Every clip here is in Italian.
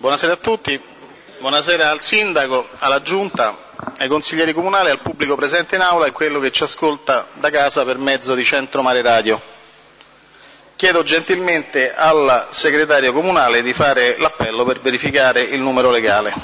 Buonasera a tutti, buonasera al Sindaco, alla Giunta, ai consiglieri comunali, al pubblico presente in aula e quello che ci ascolta da casa per mezzo di Centro Mare Radio. Chiedo gentilmente al segretario comunale di fare l'appello per verificare il numero legale.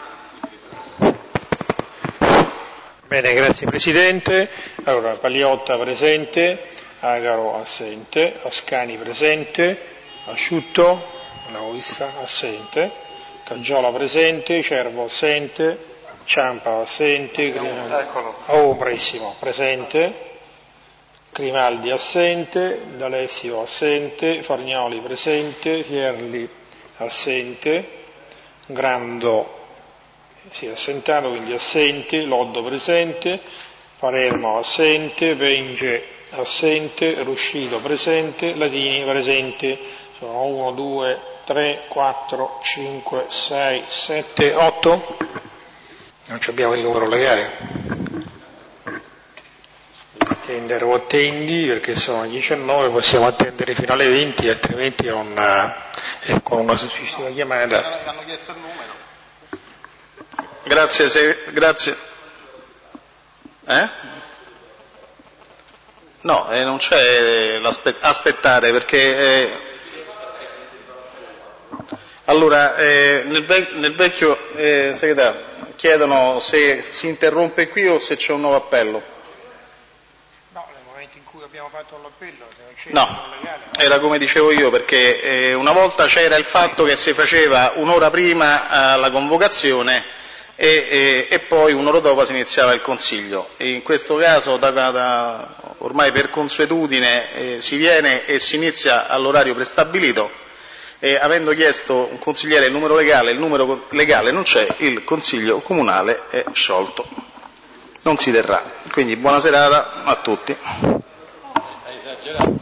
Bene, grazie Presidente. Allora, Pagliotta presente, Agaro assente, Ascani presente, Asciutto, assente, Caggiola presente, Cervo assente, Ciampa assente, Bravissimo, presente, Grimaldi assente, D'Alessio assente, Fargnoli presente, Fierli assente, Grando si è assentato, quindi assente, Loddo presente, Palermo assente, Venge assente, Ruscito presente, Latini presente. Sono 1, 2, 3, 4, 5, 6, 7, 8. Non abbiamo il numero legale. Attendere o attendi, perché sono 19, possiamo attendere fino alle 20, altrimenti con una successiva chiamata. Hanno chiesto il numero. Grazie. No, non c'è aspettare perché... Allora, nel vecchio segretario chiedono se si interrompe qui o se c'è un nuovo appello. No, nel momento in cui abbiamo fatto l'appello, se non c'è No, legale, era come dicevo io, perché una volta c'era il fatto che si faceva un'ora prima la convocazione e poi un'ora dopo si iniziava il Consiglio. In questo caso, ormai per consuetudine, si viene e si inizia all'orario prestabilito. E avendo chiesto un consigliere il numero legale non c'è, il Consiglio comunale è sciolto, non si terrà. Quindi buona serata a tutti.